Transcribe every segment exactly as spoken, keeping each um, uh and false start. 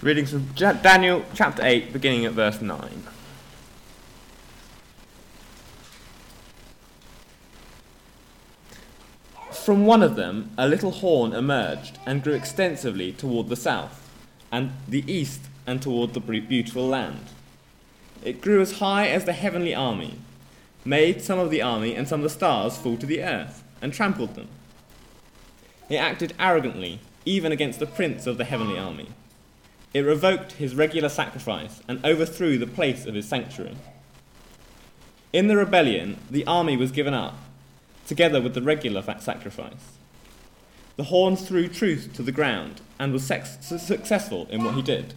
Reading from Daniel chapter eight, beginning at verse nine. From one of them a little horn emerged and grew extensively toward the south, and the east, and toward the beautiful land. It grew as high as the heavenly army, made some of the army and some of the stars fall to the earth, and trampled them. It acted arrogantly, even against the prince of the heavenly army. It revoked his regular sacrifice and overthrew the place of his sanctuary. In the rebellion, the army was given up, together with the regular sacrifice. The horn threw truth to the ground and was sex- successful in what he did.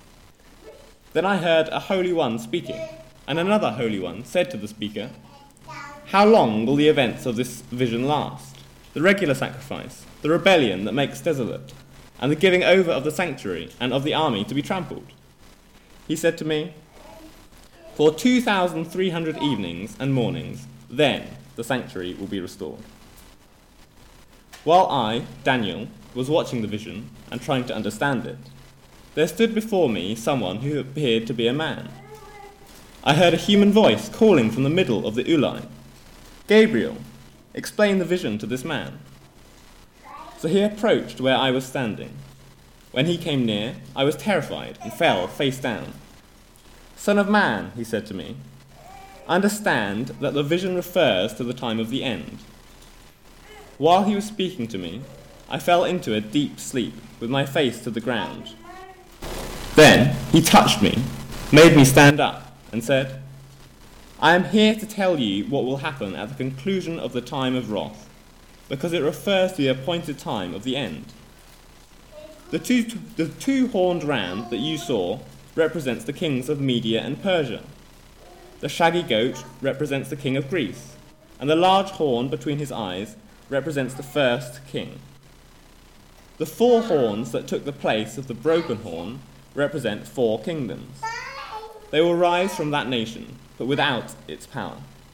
Then I heard a holy one speaking, and another holy one said to the speaker, "How long will the events of this vision last? The regular sacrifice, the rebellion that makes desolate, and the giving over of the sanctuary and of the army to be trampled?" He said to me, "For two thousand three hundred evenings and mornings, then the sanctuary will be restored." While I, Daniel, was watching the vision and trying to understand it, there stood before me someone who appeared to be a man. I heard a human voice calling from the middle of the Ulai, "Gabriel, explain the vision to this man." So he approached where I was standing. When he came near, I was terrified and fell face down. "Son of man," he said to me, "understand that the vision refers to the time of the end." While he was speaking to me, I fell into a deep sleep with my face to the ground. Then he touched me, made me stand up, and said, "I am here to tell you what will happen at the conclusion of the time of wrath, because it refers to the appointed time of the end. The two, the two horned ram that you saw represents the kings of Media and Persia. The shaggy goat represents the king of Greece, and the large horn between his eyes represents the first king. The four horns that took the place of the broken horn represent four kingdoms. They will rise from that nation, but without its power.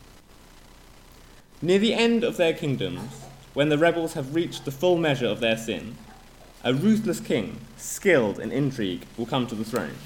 Near the end of their kingdoms, when the rebels have reached the full measure of their sin, a ruthless king, skilled in intrigue, will come to the throne.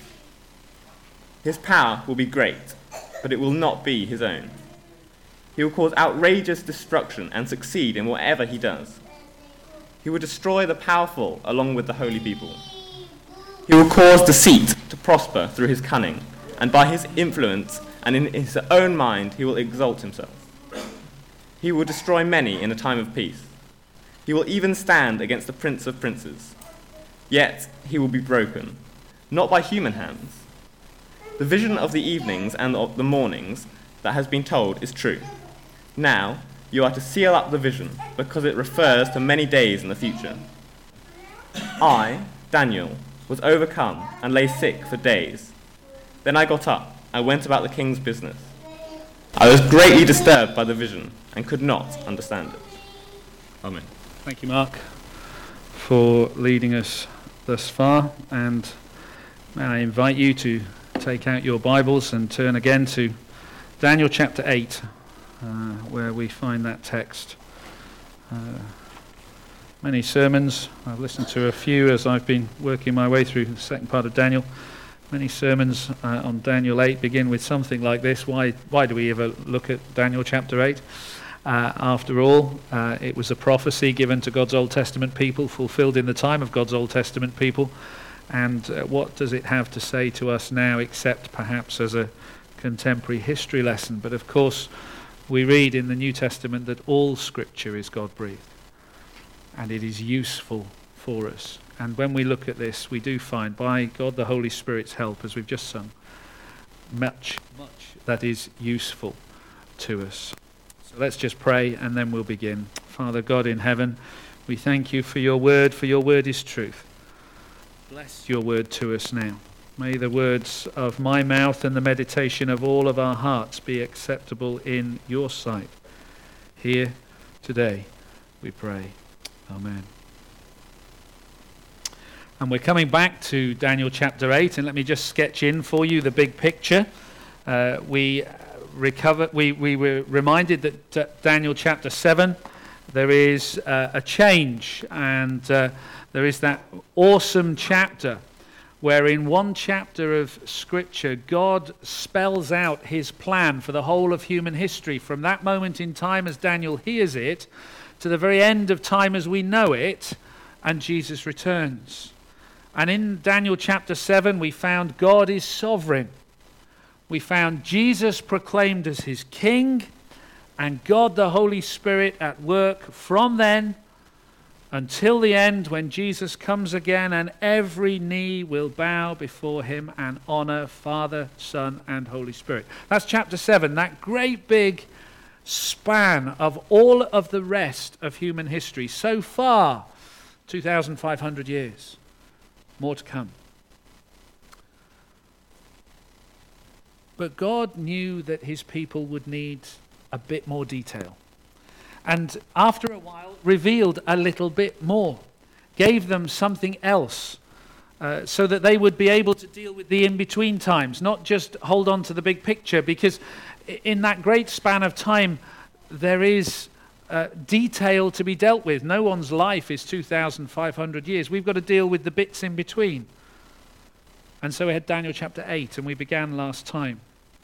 His power will be great, but it will not be his own. He will cause outrageous destruction and succeed in whatever he does. He will destroy the powerful along with the holy people. He will cause deceit to prosper through his cunning, and by his influence and in his own mind he will exalt himself. He will destroy many in a time of peace. He will even stand against the prince of princes. Yet he will be broken, not by human hands. The vision of the evenings and of the mornings that has been told is true. Now you are to seal up the vision, because it refers to many days in the future. I, Daniel, was overcome and lay sick for days. Then I got up and went about the king's business. I was greatly disturbed by the vision and could not understand it. Amen. Thank you, Mark, for leading us thus far. And may I invite you to take out your Bibles and turn again to Daniel chapter eight, uh, where we find that text. Uh, many sermons, I've listened to a few as I've been working my way through the second part of Daniel. Many sermons uh, on Daniel eight begin with something like this. Why, why do we ever look at Daniel chapter eight? Uh, after all, uh, it was a prophecy given to God's Old Testament people, fulfilled in the time of God's Old Testament people. And uh, what does it have to say to us now, except perhaps as a contemporary history lesson? But of course, we read in the New Testament that all Scripture is God-breathed, and it is useful for us. And when we look at this, we do find, by God the Holy Spirit's help, as we've just sung, much, much that is useful to us. So let's just pray, and then we'll begin. Father God in heaven, we thank you for your word, for your word is truth. Bless your word to us now. May the words of my mouth and the meditation of all of our hearts be acceptable in your sight. Here today, we pray. Amen. And we're coming back to Daniel chapter eight, and let me just sketch in for you the big picture. Uh, we recover. We, we were reminded that uh, Daniel chapter seven, there is uh, a change, and uh, there is that awesome chapter where in one chapter of Scripture, God spells out his plan for the whole of human history, from that moment in time as Daniel hears it, to the very end of time as we know it, and Jesus returns. And in Daniel chapter seven, we found God is sovereign. We found Jesus proclaimed as his king, and God the Holy Spirit at work from then until the end, when Jesus comes again, and every knee will bow before him and honor Father, Son, and Holy Spirit. That's chapter seven, that great big span of all of the rest of human history. So far, two thousand five hundred years. More to come. But God knew that his people would need a bit more detail. And after a while, revealed a little bit more. Gave them something else. Uh, so that they would be able to deal with the in-between times. Not just hold on to the big picture. Because in that great span of time, there is uh, detail to be dealt with. No one's life is two thousand five hundred years. We've got to deal with the bits in between. And so we had Daniel chapter eight, and we began last time.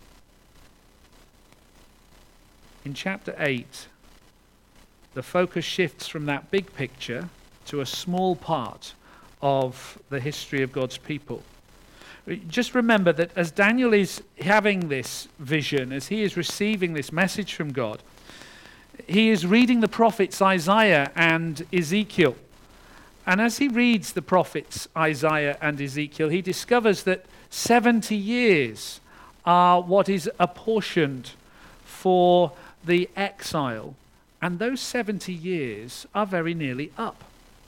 In chapter eight, the focus shifts from that big picture to a small part of the history of God's people. Just remember that as Daniel is having this vision, as he is receiving this message from God, he is reading the prophets Isaiah and Ezekiel. And as he reads the prophets Isaiah and Ezekiel, he discovers that seventy years are what is apportioned for the exile. And those seventy years are very nearly up.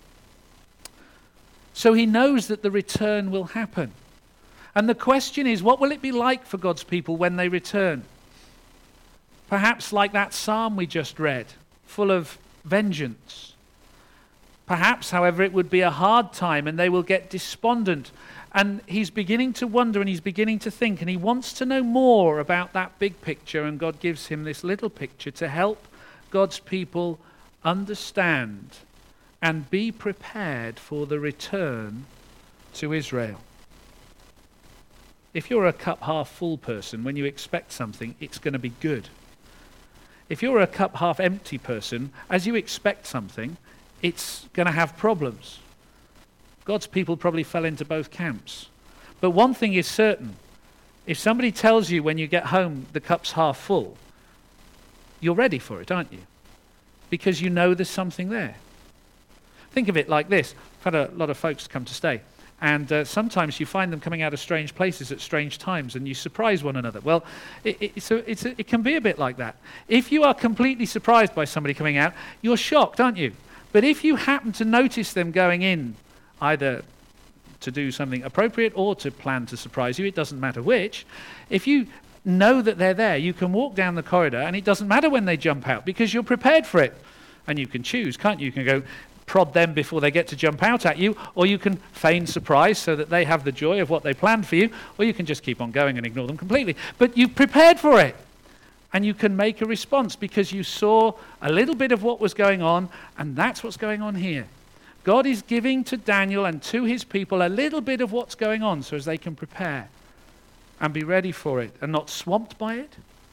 So he knows that the return will happen. And the question is, what will it be like for God's people when they return? Perhaps like that psalm we just read, full of vengeance. Perhaps, however, it would be a hard time and they will get despondent. And he's beginning to wonder and he's beginning to think, and he wants to know more about that big picture, and God gives him this little picture to help God's people understand and be prepared for the return to Israel. If you're a cup half full person, when you expect something, it's going to be good. If you're a cup half empty person, as you expect something, it's going to have problems. God's people probably fell into both camps. But one thing is certain. If somebody tells you when you get home the cup's half full, you're ready for it, aren't you? Because you know there's something there. Think of it like this. I've had a lot of folks come to stay. And uh, sometimes you find them coming out of strange places at strange times, and you surprise one another. Well, it, it, so it's a, it can be a bit like that. If you are completely surprised by somebody coming out, you're shocked, aren't you? But if you happen to notice them going in, either to do something appropriate or to plan to surprise you, it doesn't matter which, if you know that they're there, you can walk down the corridor, and it doesn't matter when they jump out, because you're prepared for it. And you can choose, can't you? You can go prod them before they get to jump out at you, or you can feign surprise so that they have the joy of what they planned for you, or you can just keep on going and ignore them completely. But you've prepared for it, and you can make a response because you saw a little bit of what was going on, and that's what's going on here. God is giving to Daniel and to his people a little bit of what's going on so as they can prepare and be ready for it and not swamped by it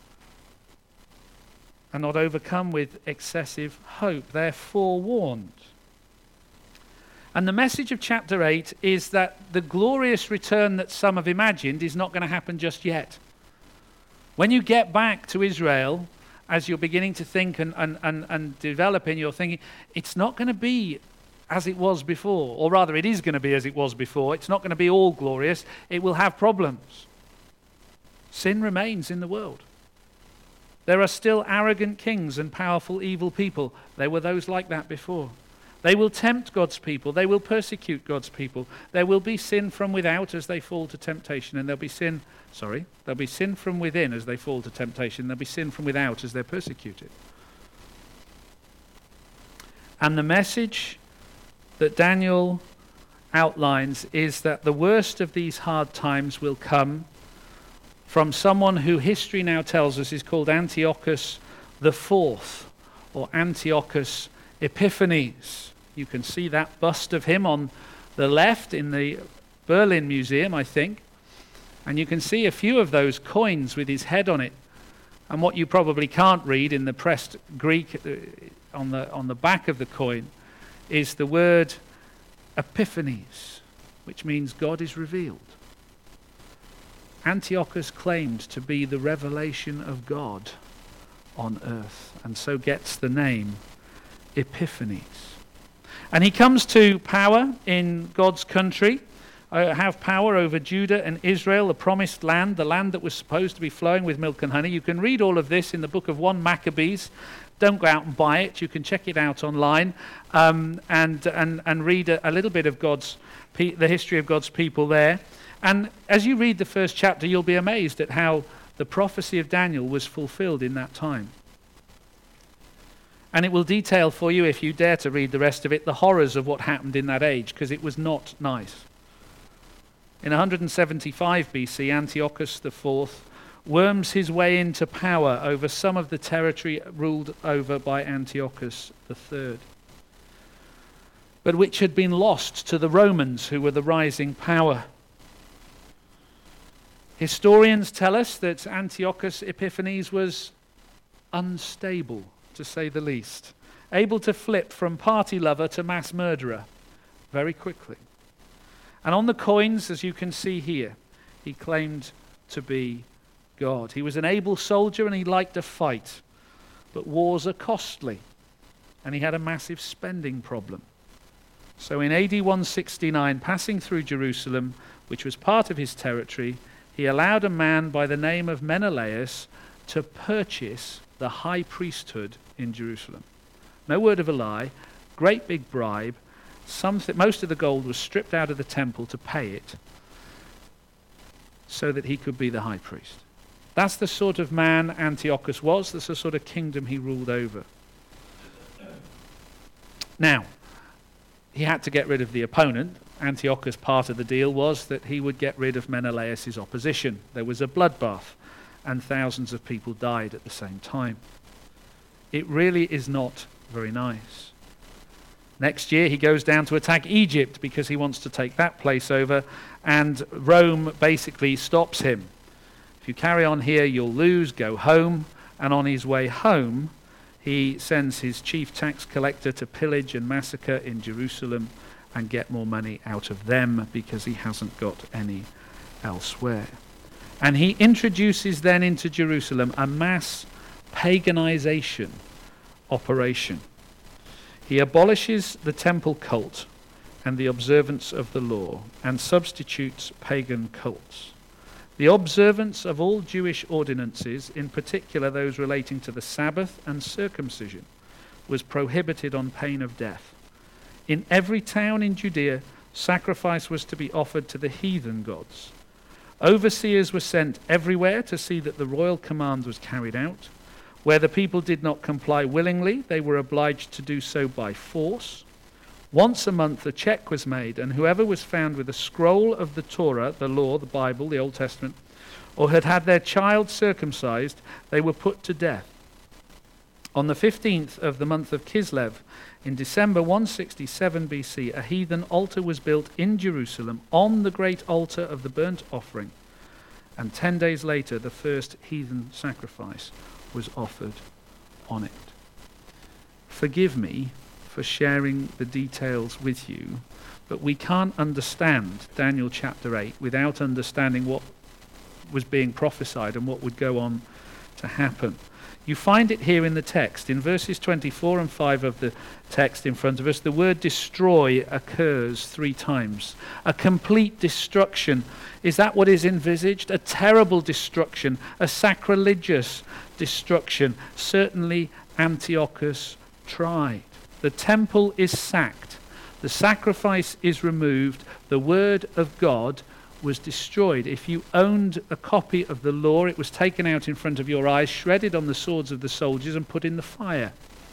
and not overcome with excessive hope. They're forewarned. And the message of chapter eight is that the glorious return that some have imagined is not going to happen just yet. When you get back to Israel, as you're beginning to think and, and, and, and develop in your thinking, it's not going to be as it was before. Or rather, it is going to be as it was before. It's not going to be all glorious. It will have problems. Sin remains in the world. There are still arrogant kings and powerful evil people. There were those like that before. They will tempt God's people. They will persecute God's people. There will be sin from without as they fall to temptation, and there'll be sin, sorry, there'll be sin from within as they fall to temptation. There'll be sin from without as they're persecuted. And the message that Daniel outlines is that the worst of these hard times will come from someone who history now tells us is called Antiochus the Fourth, or Antiochus Epiphanes. You can see that bust of him on the left in the Berlin Museum, I think, and you can see a few of those coins with his head on it. And what you probably can't read in the pressed Greek on the on the back of the coin is the word Epiphanes, which means God is revealed. Antiochus claimed to be the revelation of God on earth, and so gets the name Epiphanes. And he comes to power in God's country, uh, have power over Judah and Israel, the promised land, the land that was supposed to be flowing with milk and honey. You can read all of this in the book of First Maccabees. Don't go out and buy it. You can check it out online um, and, and, and read a, a little bit of God's pe- the history of God's people there. And as you read the first chapter, you'll be amazed at how the prophecy of Daniel was fulfilled in that time. And it will detail for you, if you dare to read the rest of it, the horrors of what happened in that age, because it was not nice. In one hundred seventy-five B C, Antiochus the fourth worms his way into power over some of the territory ruled over by Antiochus the third, but which had been lost to the Romans, who were the rising power. Historians tell us that Antiochus Epiphanes was unstable, to say the least, able to flip from party lover to mass murderer very quickly. And on the coins, as you can see here, he claimed to be God. He was an able soldier and he liked to fight, but wars are costly, and he had a massive spending problem. So in A D one sixty-nine, passing through Jerusalem, which was part of his territory, he allowed a man by the name of Menelaus to purchase the high priesthood in Jerusalem. No word of a lie, great big bribe. Something, most of the gold was stripped out of the temple to pay it so that he could be the high priest. That's the sort of man Antiochus was. That's the sort of kingdom he ruled over. Now, he had to get rid of the opponent. Antiochus' part of the deal was that he would get rid of Menelaus' opposition. There was a bloodbath, and thousands of people died at the same time. It really is not very nice. Next year he goes down to attack Egypt because he wants to take that place over, and Rome basically stops him. If you carry on here, you'll lose, go home. And on his way home, he sends his chief tax collector to pillage and massacre in Jerusalem and get more money out of them because he hasn't got any elsewhere. And he introduces then into Jerusalem a mass paganization operation. He abolishes the temple cult and the observance of the law and substitutes pagan cults. The observance of all Jewish ordinances, in particular those relating to the Sabbath and circumcision, was prohibited on pain of death. In every town in Judea, sacrifice was to be offered to the heathen gods. Overseers were sent everywhere to see that the royal command was carried out. Where the people did not comply willingly, they were obliged to do so by force. Once a month a check was made, and whoever was found with a scroll of the Torah, the law, the Bible, the Old Testament, or had had their child circumcised, they were put to death. On the fifteenth of the month of Kislev, in December one sixty-seven B C, a heathen altar was built in Jerusalem on the great altar of the burnt offering, and ten days later the first heathen sacrifice was offered on it. Forgive me for sharing the details with you, but we can't understand Daniel chapter eight without understanding what was being prophesied and what would go on to happen. You find it here in the text. In verses twenty-four and five of the text in front of us, the word destroy occurs three times. A complete destruction. Is that what is envisaged? A terrible destruction, a sacrilegious destruction. Certainly Antiochus tried. The temple is sacked. The sacrifice is removed. The word of God was destroyed. If you owned a copy of the law, it was taken out in front of your eyes, shredded on the swords of the soldiers, and put in the fire.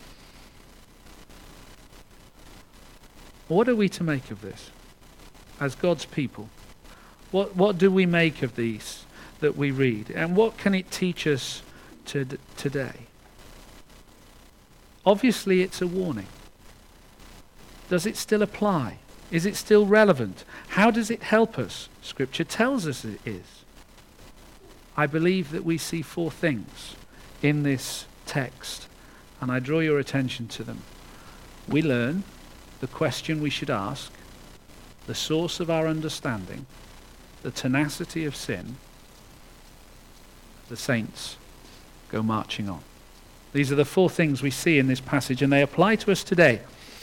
What are we to make of this as God's people? What what do we make of these that we read? And what can it teach us to, today? Obviously, it's a warning. Does it still apply? Is it still relevant? How does it help us? Scripture tells us it is. I believe that we see four things in this text, and I draw your attention to them. We learn the question we should ask, the source of our understanding, the tenacity of sin. The saints go marching on. These are the four things we see in this passage, and they apply to us today.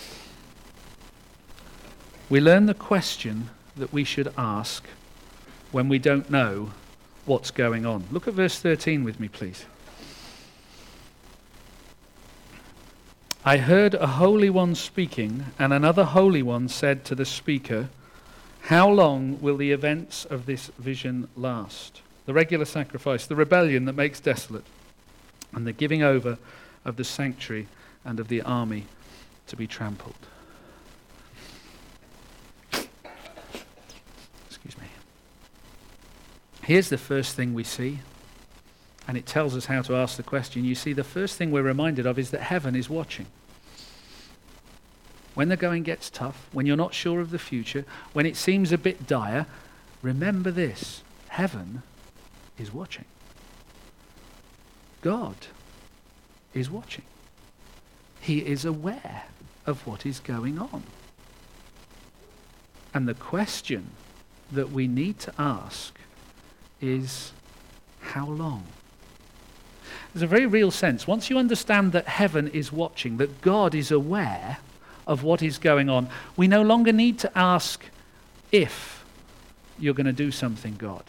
We learn the question that we should ask when we don't know what's going on. Look at verse thirteen with me, please. I heard a holy one speaking, and another holy one said to the speaker, how long will the events of this vision last? The regular sacrifice, the rebellion that makes desolate, and the giving over of the sanctuary and of the army to be trampled. Excuse me. Here's the first thing we see, and it tells us how to ask the question. You see, the first thing we're reminded of is that heaven is watching. When the going gets tough, when you're not sure of the future, when it seems a bit dire, remember this: heaven is watching. God is watching. He is aware of what is going on. And the question that we need to ask is, how long? There's a very real sense. Once you understand that heaven is watching, that God is aware of what is going on, we no longer need to ask if you're going to do something, God.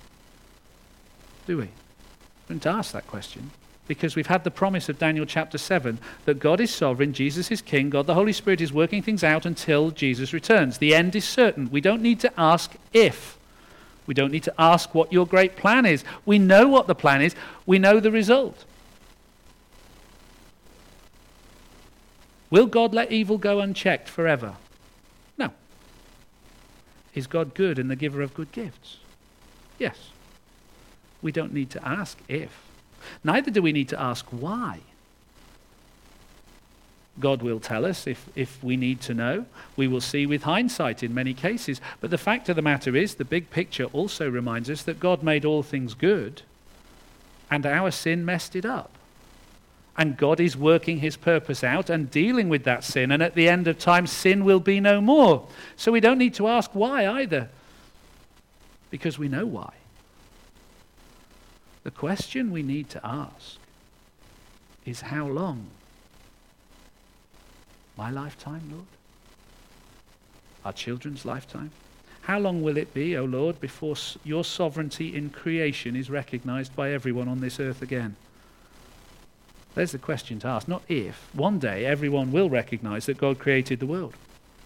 Do we? We don't ask that question, because we've had the promise of Daniel chapter seven that God is sovereign, Jesus is king, God the Holy Spirit is working things out until Jesus returns. The end is certain. We don't need to ask if. We don't need to ask what your great plan is. We know what the plan is. We know the result. Will God let evil go unchecked forever? No. Is God good and the giver of good gifts? Yes. We don't need to ask if. Neither do we need to ask why. God will tell us if, if we need to know. We will see with hindsight in many cases. But the fact of the matter is, the big picture also reminds us that God made all things good, and our sin messed it up. And God is working his purpose out and dealing with that sin, and at the end of time, sin will be no more. So we don't need to ask why either, because we know why. The question we need to ask is, how long? My lifetime, Lord? Our children's lifetime? How long will it be, O Lord, before your sovereignty in creation is recognized by everyone on this earth again? There's the question to ask, not if. One day everyone will recognize that God created the world.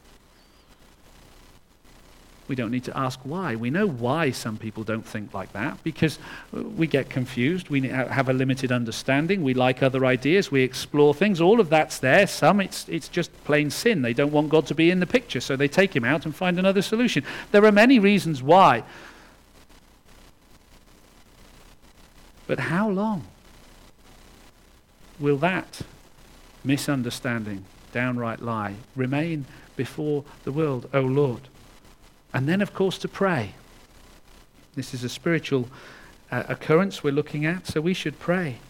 We don't need to ask why. We know why some people don't think like that, because we get confused, we have a limited understanding, we like other ideas, we explore things, all of that's there. Some, it's, it's just plain sin. They don't want God to be in the picture, so they take him out and find another solution. There are many reasons why. But how long will that misunderstanding, downright lie, remain before the world, O Lord? And then, of course, to pray. This is a spiritual uh, occurrence we're looking at, so we should pray.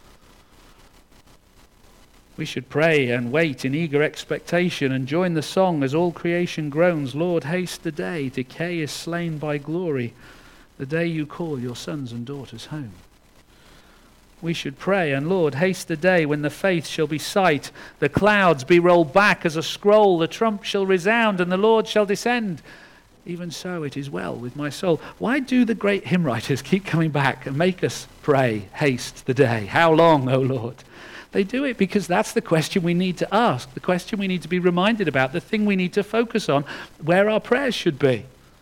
We should pray and wait in eager expectation and join the song as all creation groans, Lord, haste the day, decay is slain by glory, the day you call your sons and daughters home. We should pray, and Lord, haste the day when the faith shall be sight, the clouds be rolled back as a scroll, the trump shall resound, and the Lord shall descend. Even so it is well with my soul. Why do the great hymn writers keep coming back and make us pray, haste the day? How long, O Lord? They do it because that's the question we need to ask, the question we need to be reminded about, the thing we need to focus on, where our prayers should be.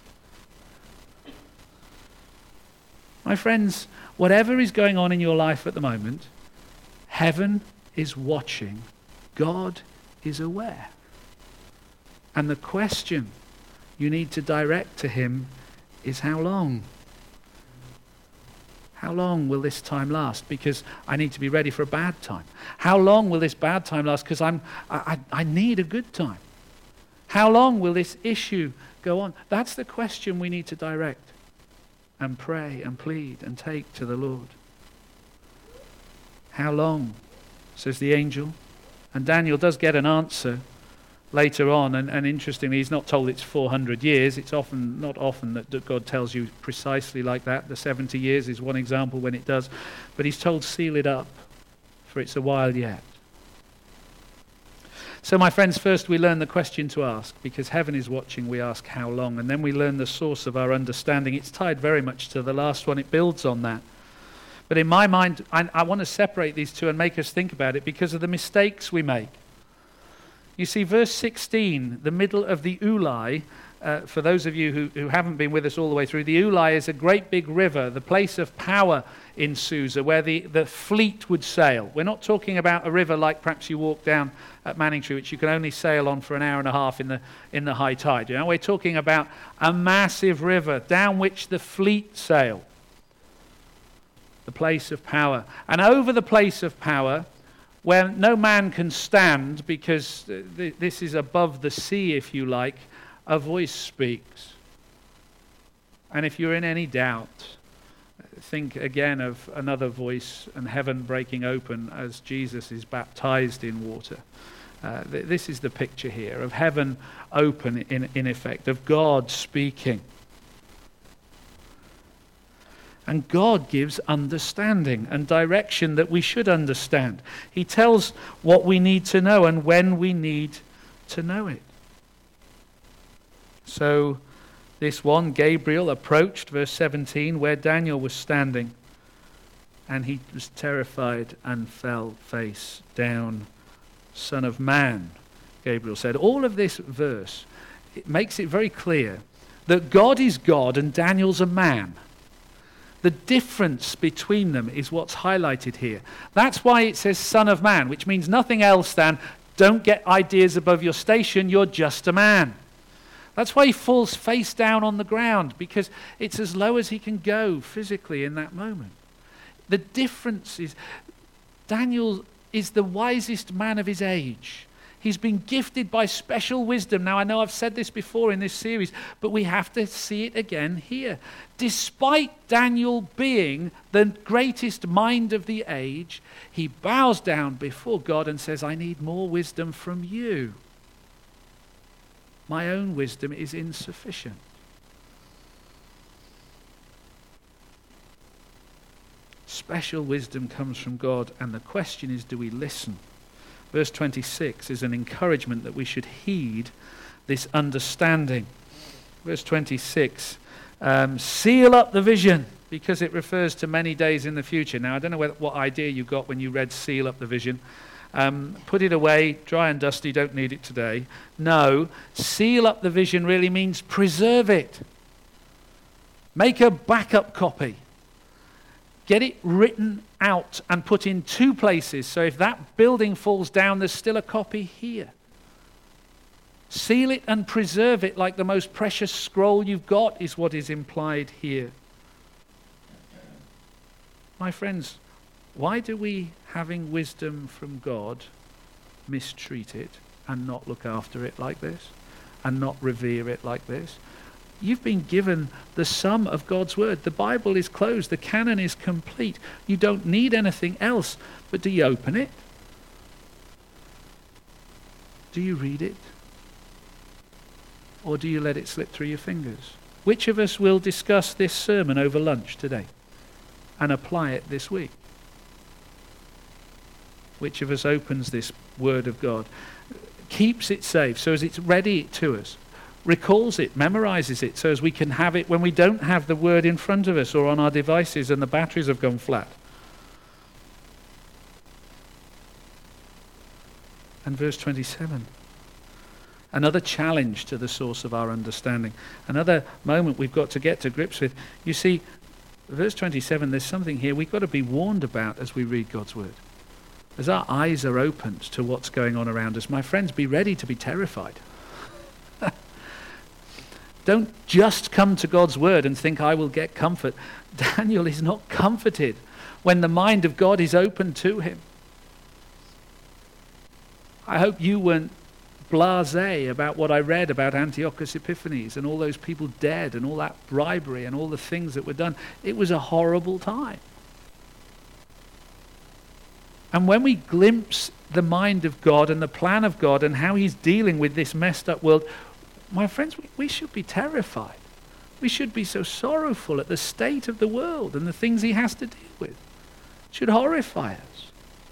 My friends, whatever is going on in your life at the moment, heaven is watching. God is aware. And the question you need to direct to him is, how long? How long will this time last? Because I need to be ready for a bad time. How long will this bad time last? Because I'm I, I need a good time. How long will this issue go on? That's the question we need to direct and pray and plead and take to the Lord. How long, says the angel. And Daniel does get an answer later on, and, and interestingly, he's not told it's four hundred years. It's often not often that, that God tells you precisely like that. The seventy years is one example when it does. But he's told, seal it up, for it's a while yet. So my friends, first we learn the question to ask. Because heaven is watching, we ask how long. And then we learn the source of our understanding. It's tied very much to the last one. It builds on that. But in my mind, I, I want to separate these two and make us think about it because of the mistakes we make. You see, verse sixteen, the middle of the Ulai, uh, for those of you who, who haven't been with us all the way through, the Ulai is a great big river, the place of power in Susa, where the, the fleet would sail. We're not talking about a river like perhaps you walk down at Manningtree, which you can only sail on for an hour and a half in the in the high tide. You know, we're talking about a massive river down which the fleet sail. The place of power. And over the place of power, where no man can stand because th- this is above the sea, if you like, a voice speaks. And if you're in any doubt, think again of another voice and heaven breaking open as Jesus is baptized in water. Uh, th- this is the picture here of heaven open in, in effect, of God speaking. And God gives understanding and direction that we should understand. He tells what we need to know and when we need to know it. So this one, Gabriel, approached, verse seventeen, where Daniel was standing. And he was terrified and fell face down. Son of man, Gabriel said. All of this verse, it makes it very clear that God is God and Daniel's a man. The difference between them is what's highlighted here. That's why it says son of man, which means nothing else than don't get ideas above your station, you're just a man. That's why he falls face down on the ground, because it's as low as he can go physically in that moment. The difference is Daniel is the wisest man of his age. He's been gifted by special wisdom. Now, I know I've said this before in this series, but we have to see it again here. Despite Daniel being the greatest mind of the age, he bows down before God and says, I need more wisdom from you. My own wisdom is insufficient. Special wisdom comes from God, and the question is, do we listen? Verse twenty-six is an encouragement that we should heed this understanding. Verse twenty-six, um, seal up the vision, because it refers to many days in the future. Now, I don't know what, what idea you got when you read seal up the vision. Um, put it away, dry and dusty, don't need it today. No, seal up the vision really means preserve it. Make a backup copy. Get it written out and put in two places. So if that building falls down, there's still a copy here. Seal it and preserve it like the most precious scroll you've got is what is implied here. My friends, why do we, having wisdom from God, mistreat it and not look after it like this and not revere it like this? You've been given the sum of God's word. The Bible is closed. The canon is complete. You don't need anything else. But do you open it? Do you read it? Or do you let it slip through your fingers? Which of us will discuss this sermon over lunch today and apply it this week? Which of us opens this word of God, keeps it safe so as it's ready to us, recalls it, memorizes it, so as we can have it when we don't have the word in front of us or on our devices and the batteries have gone flat? And verse twenty-seven, another challenge to the source of our understanding, another moment we've got to get to grips with. You see, verse twenty-seven, there's something here we've got to be warned about as we read God's word. As our eyes are opened to what's going on around us, my friends, be ready to be terrified. Don't just come to God's word and think, I will get comfort. Daniel is not comforted when the mind of God is open to him. I hope you weren't blasé about what I read about Antiochus Epiphanes and all those people dead and all that bribery and all the things that were done. It was a horrible time. And when we glimpse the mind of God and the plan of God and how he's dealing with this messed up world, my friends, we, we should be terrified. We should be so sorrowful at the state of the world and the things he has to deal with. It should horrify us.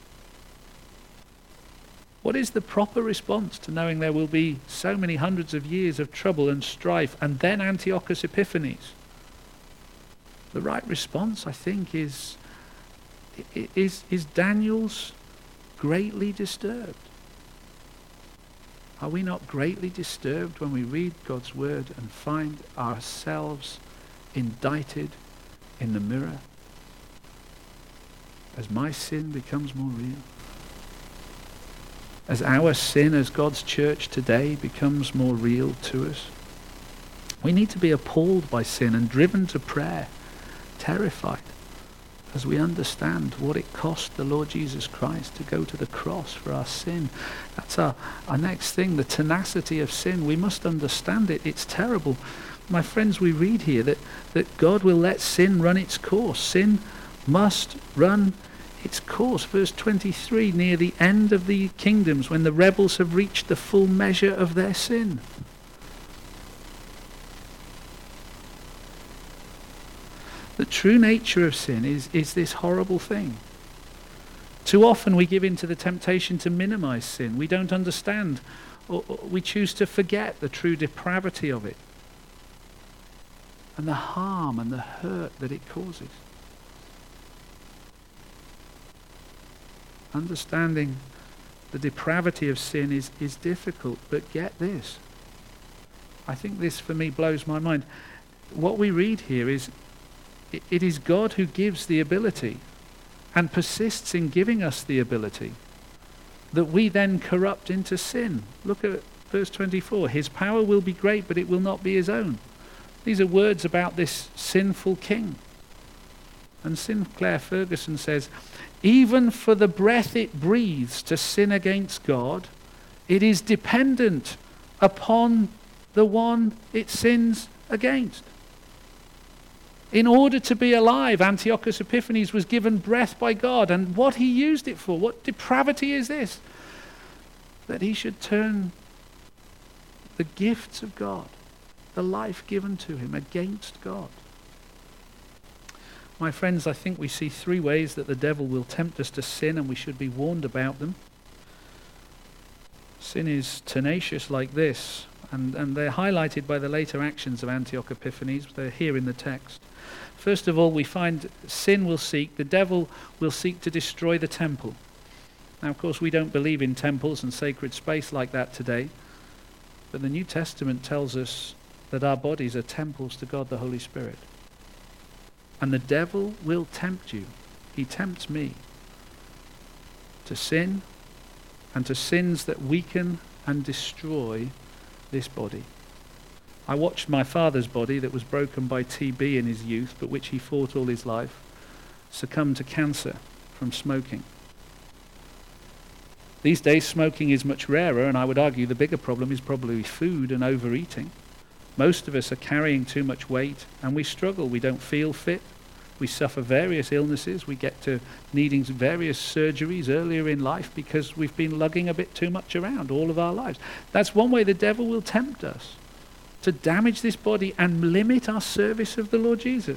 What is the proper response to knowing there will be so many hundreds of years of trouble and strife and then Antiochus Epiphanes? The right response, I think, is, is, is Daniel's greatly disturbed. Are we not greatly disturbed when we read God's word and find ourselves indicted in the mirror as my sin becomes more real? As our sin as God's church today becomes more real to us? We need to be appalled by sin and driven to prayer, terrified, as we understand what it cost the Lord Jesus Christ to go to the cross for our sin. That's our, our next thing, the tenacity of sin. We must understand it. It's terrible. My friends, we read here that, that God will let sin run its course. Sin must run its course. Verse twenty-three, near the end of the kingdoms, when the rebels have reached the full measure of their sin. The true nature of sin is, is this horrible thing. Too often we give in to the temptation to minimize sin. We don't understand, or, or we choose to forget the true depravity of it and the harm and the hurt that it causes. Understanding the depravity of sin is, is difficult, but get this. I think this for me blows my mind. What we read here is it, it is God who gives the ability and persists in giving us the ability that we then corrupt into sin. Look at verse twenty-four. His power will be great, but it will not be his own. These are words about this sinful king. And Sinclair Ferguson says, even for the breath it breathes to sin against God, it is dependent upon the one it sins against. In order to be alive, Antiochus Epiphanes was given breath by God. And what he used it for, what depravity is this? That he should turn the gifts of God, the life given to him, against God. My friends, I think we see three ways that the devil will tempt us to sin, and we should be warned about them. Sin is tenacious like this, and, and they're highlighted by the later actions of Antiochus Epiphanes. They're here in the text. First of all, we find sin will seek, the devil will seek to destroy the temple. Now, of course, we don't believe in temples and sacred space like that today, but the New Testament tells us that our bodies are temples to God the Holy Spirit. And the devil will tempt you. He tempts me to sin and to sins that weaken and destroy this body. I watched my father's body that was broken by T B in his youth, but which he fought all his life, succumb to cancer from smoking. These days smoking is much rarer, and I would argue the bigger problem is probably food and overeating. Most of us are carrying too much weight, and we struggle. We don't feel fit. We suffer various illnesses. We get to needing various surgeries earlier in life because we've been lugging a bit too much around all of our lives. That's one way the devil will tempt us, to damage this body and limit our service of the Lord Jesus.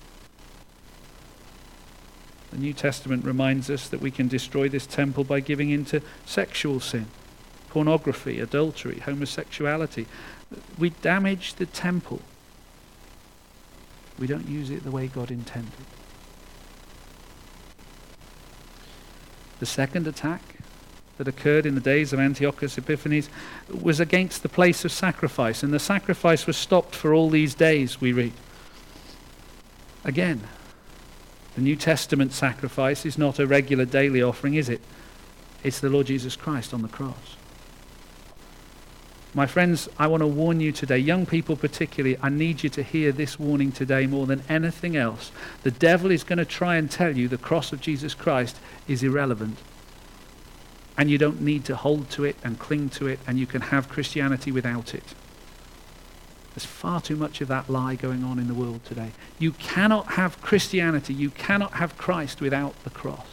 The New Testament reminds us that we can destroy this temple by giving in to sexual sin, pornography, adultery, homosexuality. We damage the temple. We don't use it the way God intended. The second attack that occurred in the days of Antiochus Epiphanes was against the place of sacrifice, and the sacrifice was stopped for all these days, we read. Again, the New Testament sacrifice is not a regular daily offering, is it? It's the Lord Jesus Christ on the cross. My friends, I want to warn you today, young people particularly, I need you to hear this warning today more than anything else. The devil is going to try and tell you the cross of Jesus Christ is irrelevant. and you don't need to hold to it and cling to it, and you can have Christianity without it. There's far too much of that lie going on in the world today. You cannot have Christianity, you cannot have Christ without the cross.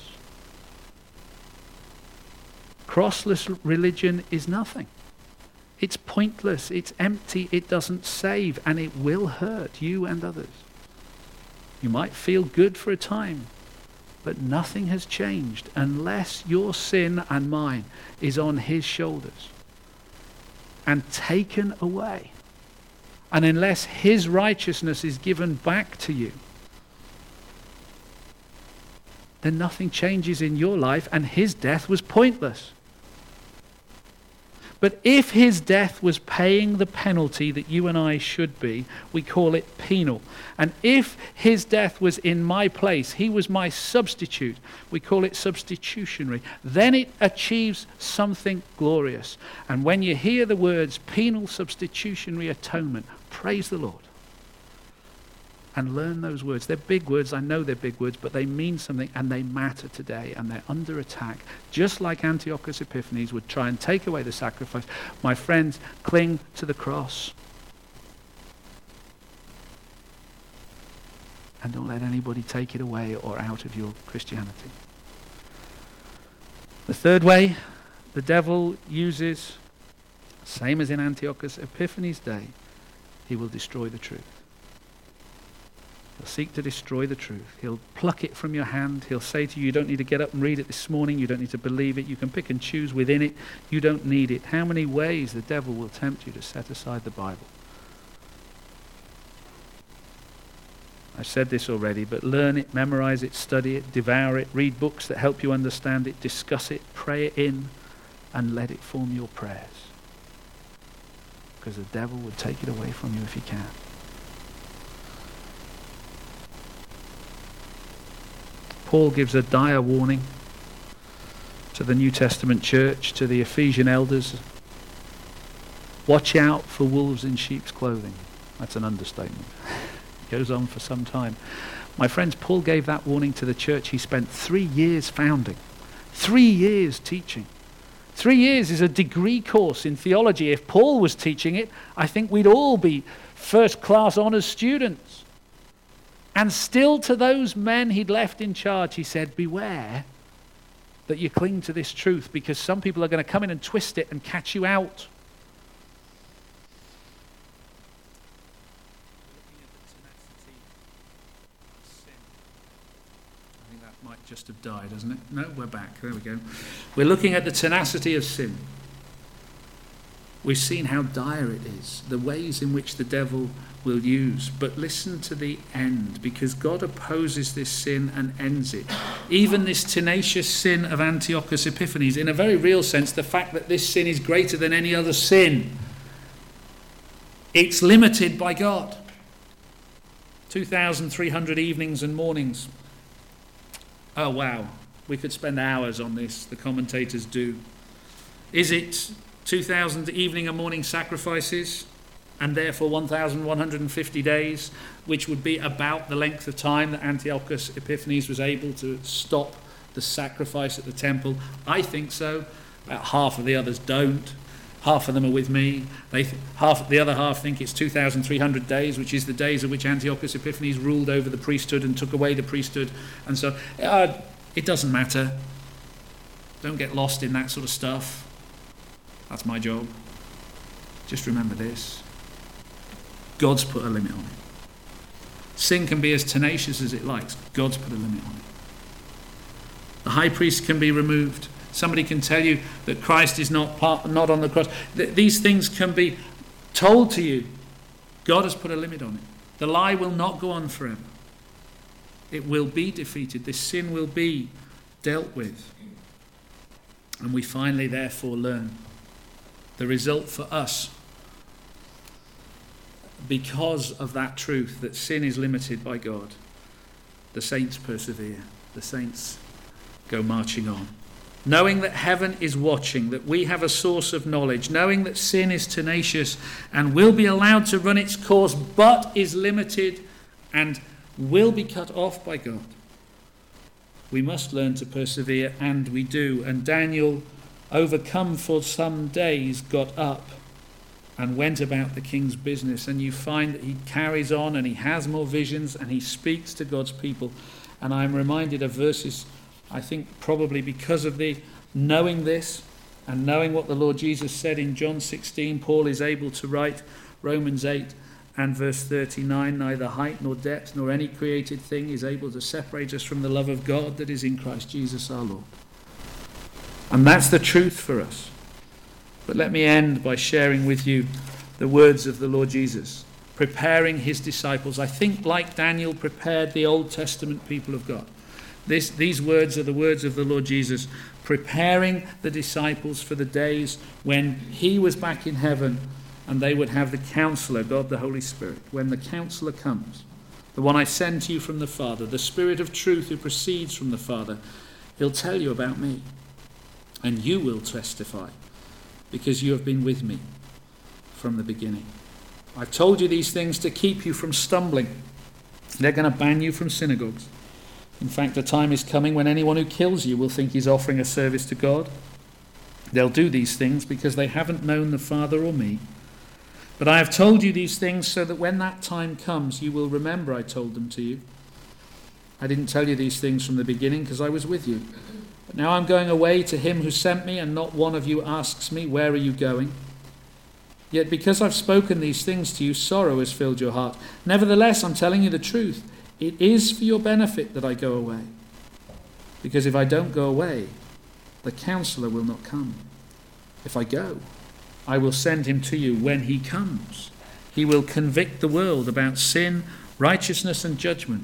Crossless religion is nothing. It's pointless, it's empty, it doesn't save, and it will hurt you and others. You might feel good for a time, but nothing has changed unless your sin and mine is on his shoulders and taken away. And unless his righteousness is given back to you, then nothing changes in your life, and his death was pointless. But if his death was paying the penalty that you and I should be, we call it penal. And if his death was in my place, he was my substitute, we call it substitutionary, then it achieves something glorious. And when you hear the words penal substitutionary atonement, praise the Lord. And learn those words. They're big words, I know they're big words, but they mean something and they matter today, and they're under attack. Just like Antiochus Epiphanes would try and take away the sacrifice. My friends, cling to the cross. And don't let anybody take it away or out of your Christianity. The third way the devil uses, same as in Antiochus Epiphanes' day, he will destroy the truth. He'll seek to destroy the truth. He'll pluck it from your hand. He'll say to you, you don't need to get up and read it this morning. You don't need to believe it. You can pick and choose within it. You don't need it. How many ways the devil will tempt you to set aside the Bible. I've said this already, but learn it, memorize it, study it, devour it, read books that help you understand it, discuss it, pray it in, and let it form your prayers. Because the devil would take it away from you if he can. Paul gives a dire warning to the New Testament church, to the Ephesian elders. Watch out for wolves in sheep's clothing. That's an understatement. It goes on for some time. My friends, Paul gave that warning to the church he spent three years founding, three years teaching. Three years is a degree course in theology. If Paul was teaching it, I think we'd all be first-class honours students. And still to those men he'd left in charge, he said, beware that you cling to this truth, because some people are going to come in and twist it and catch you out. I think that might just have died, hasn't it? No, we're back. There we go. We're looking at the tenacity of sin. We've seen how dire it is, the ways in which the devil will use. But listen to the end, because God opposes this sin and ends it. Even this tenacious sin of Antiochus Epiphanes, in a very real sense, the fact that this sin is greater than any other sin, it's limited by God. two thousand three hundred evenings and mornings. Oh wow, we could spend hours on this, the commentators do. Is it two thousand evening and morning sacrifices, and therefore one thousand one hundred fifty days, which would be about the length of time that Antiochus Epiphanes was able to stop the sacrifice at the temple? I think so. About half of the others don't. Half of them are with me. They th- half the other half think it's two thousand three hundred days, which is the days at which Antiochus Epiphanes ruled over the priesthood and took away the priesthood. And so uh, it doesn't matter. Don't get lost in that sort of stuff. That's my job. Just remember this. God's put a limit on it. Sin can be as tenacious as it likes. God's put a limit on it. The high priest can be removed. Somebody can tell you that Christ is not part, not on the cross. Th- these things can be told to you. God has put a limit on it. The lie will not go on forever. It will be defeated. This sin will be dealt with. And we finally therefore learn the result for us, because of that truth that sin is limited by God. The saints persevere. The saints go marching on. Knowing that heaven is watching, that we have a source of knowledge, knowing that sin is tenacious and will be allowed to run its course, but is limited and will be cut off by God. We must learn to persevere, and we do. And Daniel overcome for some days, got up and went about the king's business. And you find that he carries on and he has more visions and he speaks to God's people. And I'm reminded of verses, I think probably because of the knowing this and knowing what the Lord Jesus said in John sixteen, Paul is able to write Romans eight and verse thirty-nine, neither height nor depth nor any created thing is able to separate us from the love of God that is in Christ Jesus our Lord. And that's the truth for us. But let me end by sharing with you the words of the Lord Jesus, preparing his disciples. I think like Daniel prepared the Old Testament people of God. This, these words are the words of the Lord Jesus, preparing the disciples for the days when he was back in heaven and they would have the Counselor, God the Holy Spirit. When the Counselor comes, the one I send to you from the Father, the Spirit of truth who proceeds from the Father, he'll tell you about me. And you will testify, because you have been with me from the beginning. I've told you these things to keep you from stumbling. They're going to ban you from synagogues. In fact, a time is coming when anyone who kills you will think he's offering a service to God. They'll do these things because they haven't known the Father or me. But I have told you these things so that when that time comes, you will remember I told them to you. I didn't tell you these things from the beginning because I was with you. But now I'm going away to him who sent me, and not one of you asks me, where are you going? Yet because I've spoken these things to you, sorrow has filled your heart. Nevertheless, I'm telling you the truth. It is for your benefit that I go away. Because if I don't go away, the Counselor will not come. If I go, I will send him to you. When he comes, he will convict the world about sin, righteousness, and judgment.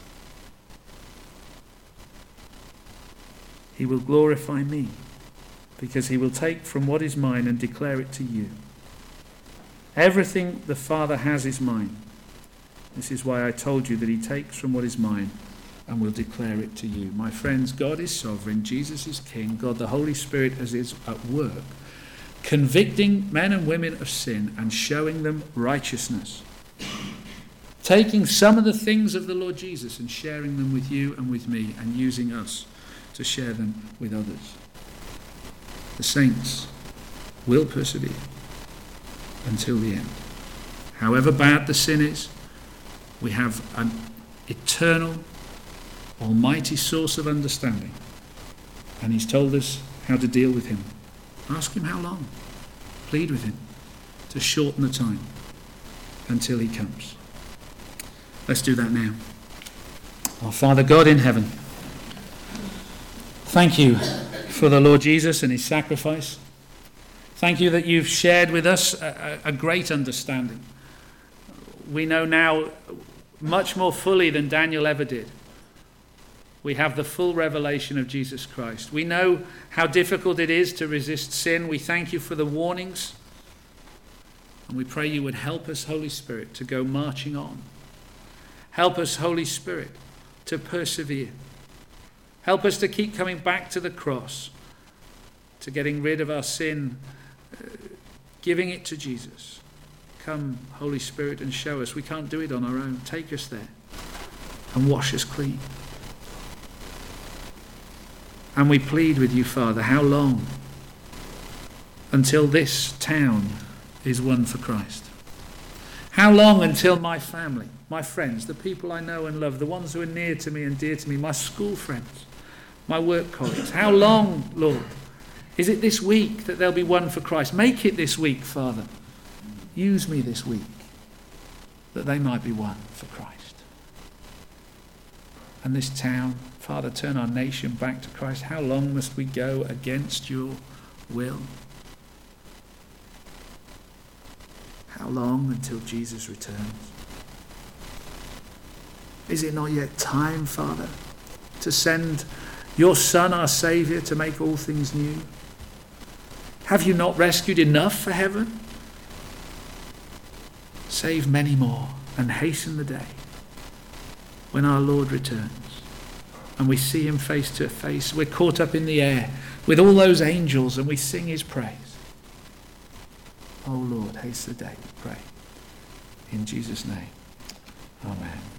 He will glorify me, because he will take from what is mine and declare it to you. Everything the Father has is mine. This is why I told you that he takes from what is mine and will declare it to you. My friends, God is sovereign, Jesus is King, God the Holy Spirit as is at work, convicting men and women of sin and showing them righteousness. Taking some of the things of the Lord Jesus and sharing them with you and with me, and using us to share them with others. The saints will persevere until the end. However bad the sin is, we have an eternal, almighty source of understanding. And he's told us how to deal with him. Ask him how long. Plead with him to shorten the time until he comes. Let's do that now. Our Father God in heaven, thank you for the Lord Jesus and his sacrifice. Thank you that you've shared with us a, a great understanding. We know now much more fully than Daniel ever did. We have the full revelation of Jesus Christ. We know how difficult it is to resist sin. We thank you for the warnings. And we pray you would help us, Holy Spirit, to go marching on. Help us, Holy Spirit, to persevere. Help us to keep coming back to the cross, to getting rid of our sin, uh, giving it to Jesus. Come, Holy Spirit, and show us. We can't do it on our own. Take us there and wash us clean. And we plead with you, Father, how long until this town is won for Christ? How long until my family, my friends, the people I know and love, the ones who are near to me and dear to me, my school friends, my work colleagues, how long, Lord? Is it this week that they'll be won for Christ? Make it this week, Father. Use me this week that they might be won for Christ. And this town, Father, turn our nation back to Christ. How long must we go against your will? How long until Jesus returns? Is it not yet time, Father, to send your Son, our Saviour, to make all things new? Have you not rescued enough for heaven? Save many more and hasten the day when our Lord returns and we see him face to face. We're caught up in the air with all those angels and we sing his praise. Oh Lord, haste the day, we pray. In Jesus' name, amen.